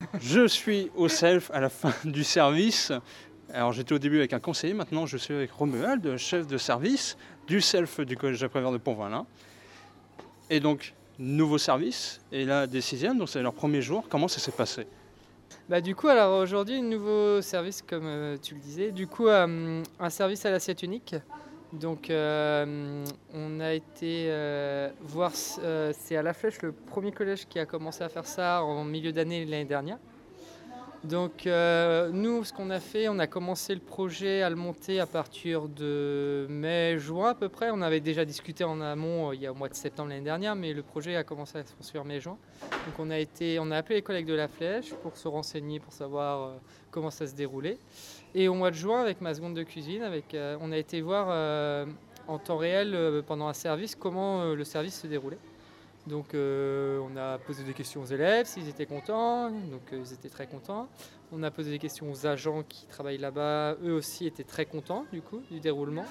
Je suis au self à la fin du service. Alors j'étais au début avec un conseiller, maintenant je suis avec Romuald, chef de service du self du collège Jacques-Prévert de Pont-Valin. Et donc, nouveau service, et là des sixièmes, donc c'est leur premier jour. Comment ça s'est passé? Du coup, alors aujourd'hui, nouveau service, comme tu le disais. Du coup, un service à l'assiette unique. Donc, on a été voir, c'est à La Flèche, le premier collège qui a commencé à faire ça en milieu d'année l'année dernière. Donc nous, ce qu'on a fait, on a commencé le projet à le monter à partir de mai-juin à peu près. On avait déjà discuté en amont il y a au mois de septembre l'année dernière, mais le projet a commencé à se construire mai-juin. Donc on a appelé les collègues de La Flèche pour se renseigner, pour savoir comment ça se déroulait. Et au mois de juin, avec ma seconde de cuisine, on a été voir en temps réel pendant un service comment le service se déroulait. Donc on a posé des questions aux élèves, s'ils étaient contents, donc ils étaient très contents. On a posé des questions aux agents qui travaillent là-bas, eux aussi étaient très contents du coup du déroulement.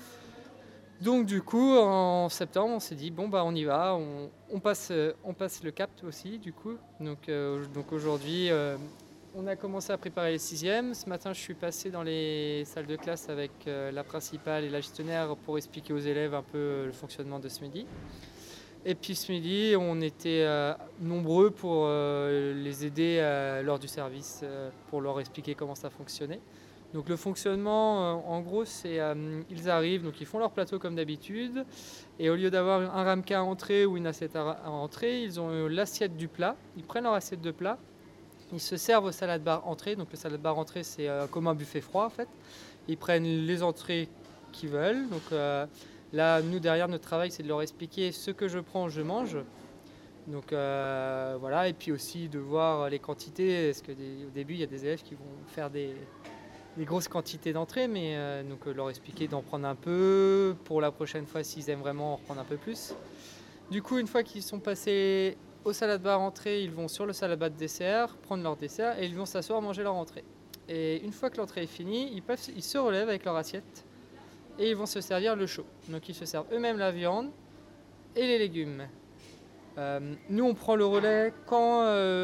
Donc du coup en septembre on s'est dit bon on y va, on passe le cap aussi du coup. Donc aujourd'hui on a commencé à préparer les sixièmes. Ce matin je suis passé dans les salles de classe avec la principale et la gestionnaire pour expliquer aux élèves un peu le fonctionnement de ce midi. Et puis ce midi, on était nombreux pour les aider lors du service, pour leur expliquer comment ça fonctionnait. Donc le fonctionnement, en gros, c'est ils arrivent, donc ils font leur plateau comme d'habitude, et au lieu d'avoir un ramequin à entrée ou une assiette à entrée, ils ont l'assiette du plat. Ils prennent leur assiette de plat, ils se servent au salad bar entrée. Donc le salad bar entrée, c'est comme un buffet froid en fait. Ils prennent les entrées qu'ils veulent. Donc là, nous, derrière, notre travail, c'est de leur expliquer ce que je prends, je mange. Donc voilà, et puis aussi de voir les quantités, parce qu'au début, il y a des élèves qui vont faire des grosses quantités d'entrées, mais donc leur expliquer d'en prendre un peu, pour la prochaine fois, s'ils aiment vraiment, en prendre un peu plus. Du coup, une fois qu'ils sont passés au salad bar entrée, ils vont sur le salad bar dessert, prendre leur dessert, et ils vont s'asseoir, manger leur entrée. Et une fois que l'entrée est finie, ils se relèvent avec leur assiette, et ils vont se servir le chaud. Donc ils se servent eux-mêmes la viande et les légumes. Nous on prend le relais quand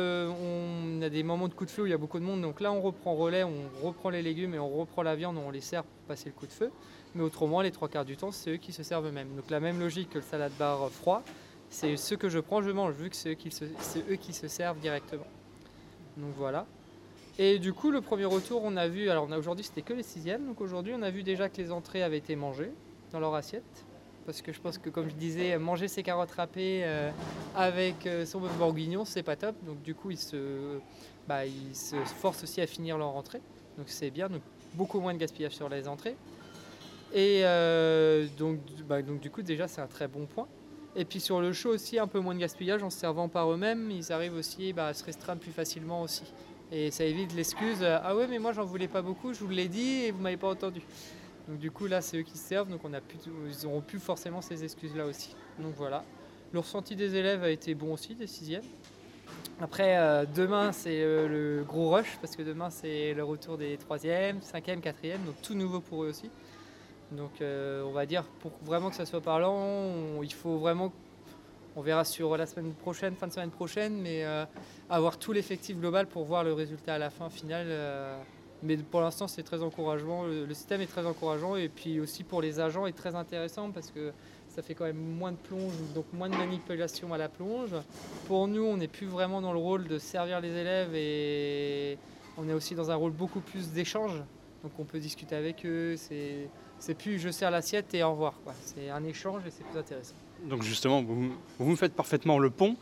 on a des moments de coup de feu où il y a beaucoup de monde. Donc là on reprend relais, on reprend les légumes et on reprend la viande, on les sert pour passer le coup de feu. Mais autrement les 3/4 du temps c'est eux qui se servent eux-mêmes. Donc la même logique que le salad bar froid, c'est ce que je prends, je mange, vu que c'est eux qui se servent directement. Donc voilà. Et du coup, le premier retour, on a vu, alors aujourd'hui c'était que les sixièmes, donc aujourd'hui on a vu déjà que les entrées avaient été mangées dans leur assiette. Parce que je pense que, comme je disais, manger ses carottes râpées avec son bœuf bourguignon, c'est pas top. Donc du coup, ils se forcent aussi à finir leur entrée. Donc c'est bien, donc beaucoup moins de gaspillage sur les entrées. Et donc du coup, déjà, c'est un très bon point. Et puis sur le chaud aussi, un peu moins de gaspillage en se servant par eux-mêmes. Ils arrivent aussi à se restreindre plus facilement aussi. Et ça évite l'excuse « Ah ouais, mais moi j'en voulais pas beaucoup, je vous l'ai dit et vous m'avez pas entendu ». Donc du coup là c'est eux qui se servent, donc ils n'auront plus forcément ces excuses-là aussi. Donc voilà. Le ressenti des élèves a été bon aussi, des sixièmes. Après demain c'est le gros rush, parce que demain c'est le retour des troisièmes, cinquièmes, quatrièmes, donc tout nouveau pour eux aussi. Donc on va dire, pour vraiment que ça soit parlant, il faut vraiment, on verra sur la semaine prochaine, fin de semaine prochaine, mais avoir tout l'effectif global pour voir le résultat à la fin finale. Mais pour l'instant, c'est très encourageant. Le système est très encourageant, et puis aussi pour les agents est très intéressant parce que ça fait quand même moins de plonge, donc moins de manipulation à la plonge. Pour nous, on n'est plus vraiment dans le rôle de servir les élèves, et on est aussi dans un rôle beaucoup plus d'échange. Donc on peut discuter avec eux. C'est plus je sers l'assiette et au revoir, quoi. C'est un échange et c'est plus intéressant. Donc justement, vous me faites parfaitement le pont.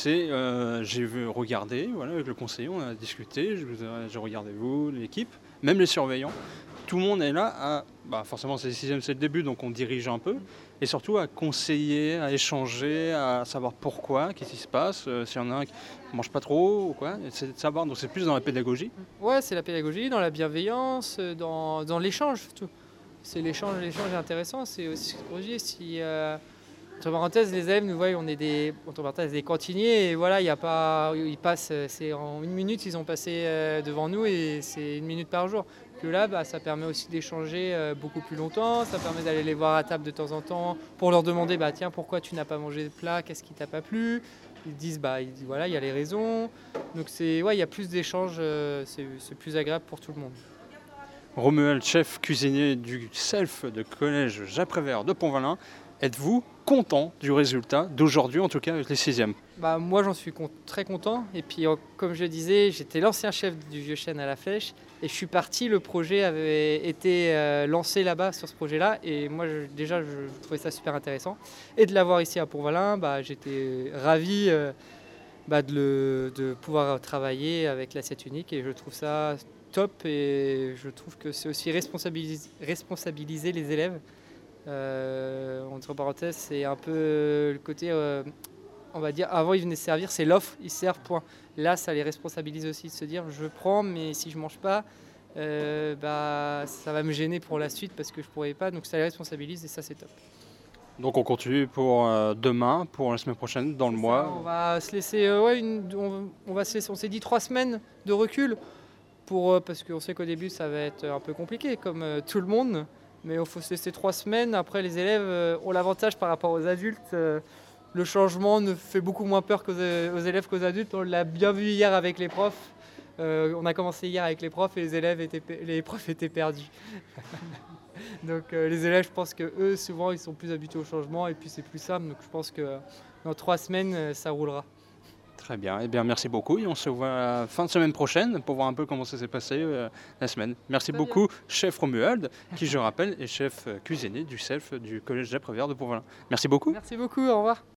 J'ai regardé, voilà, avec le conseiller, on a discuté, j'ai regardé vous, l'équipe, même les surveillants. Tout le monde est là forcément c'est le sixième, c'est le début, donc on dirige un peu, et surtout à conseiller, à échanger, à savoir pourquoi, qu'est-ce qui se passe, s'il y en a un qui ne mange pas trop ou quoi, c'est de savoir, donc c'est plus dans la pédagogie. Ouais, c'est la pédagogie, dans la bienveillance, dans l'échange surtout. C'est l'échange est intéressant, c'est aussi si entre parenthèses, les élèves nous voient, on est des cantiniers, et voilà, il y a pas, ils passent, c'est en une minute, ils ont passé devant nous, et c'est une minute par jour. Que là, ça permet aussi d'échanger beaucoup plus longtemps, ça permet d'aller les voir à table de temps en temps pour leur demander, tiens, pourquoi tu n'as pas mangé de plat, qu'est-ce qui t'a pas plu, ils disent voilà, il y a les raisons. Donc il y a plus d'échanges, c'est plus agréable pour tout le monde. Romuald, chef cuisinier du Self de collège Jacques Prévert de Pont-Valin, êtes-vous content du résultat d'aujourd'hui, en tout cas avec les 6e? Moi j'en suis très content, et puis comme je disais, j'étais l'ancien chef du Vieux Chêne à la Flèche, et je suis parti, le projet avait été lancé là-bas sur ce projet-là, et moi déjà je trouvais ça super intéressant. Et de l'avoir ici à Pont-Valin, j'étais ravi de pouvoir travailler avec l'assiette unique, et je trouve ça top, et je trouve que c'est aussi responsabiliser les élèves. Entre parenthèses, c'est un peu le côté, on va dire, avant ils venaient se servir, c'est l'offre, ils servent, point. Là, ça les responsabilise aussi de se dire, je prends, mais si je mange pas, ça va me gêner pour la suite parce que je pourrais pas, donc ça les responsabilise et ça c'est top. Donc on continue pour demain, pour la semaine prochaine, dans le mois. On va se laisser, on s'est dit 3 semaines de recul parce qu'on sait qu'au début ça va être un peu compliqué comme tout le monde. Mais il faut se laisser 3 semaines. Après, les élèves ont l'avantage par rapport aux adultes. Le changement ne fait beaucoup moins peur aux élèves qu'aux adultes. On l'a bien vu hier avec les profs. On a commencé hier avec les profs et les profs étaient perdus. Donc les élèves, je pense qu'eux, souvent, ils sont plus habitués au changement et puis c'est plus simple. Donc je pense que dans 3 semaines, ça roulera. Très bien, merci beaucoup et on se voit fin de semaine prochaine pour voir un peu comment ça s'est passé la semaine. Merci beaucoup, chef Romuald, qui je rappelle est chef cuisinier du Self du collège Jacques Prévert de Pont-Valin. Merci beaucoup. Merci beaucoup, au revoir.